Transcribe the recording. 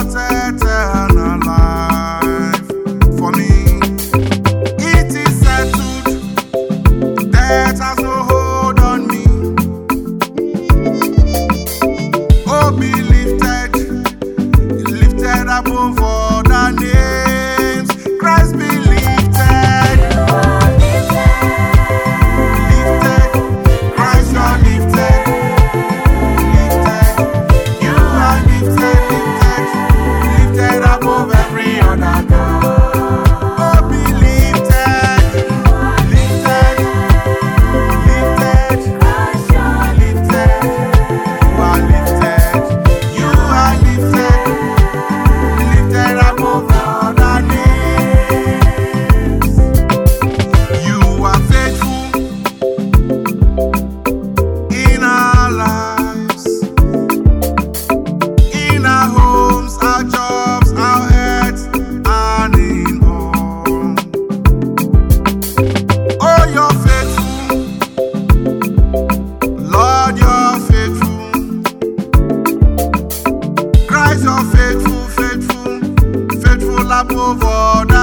brought eternal life for me. It is settled, death has no hold on me. Oh, be lifted above all the names. Christ be lifted. Lifted. Christ, you're lifted. Lifted. You are lifted, lifted above every other God. Oh, be lifted. Lifted. Lifted. Christ, you're lifted. You are lifted. You are lifted. Lifted above all the names. You are faithful in our lives, in our homes, our jobs, our heads, and in all. Oh, you're faithful, Lord, you're faithful. Christ, you're faithful, faithful, faithful above all.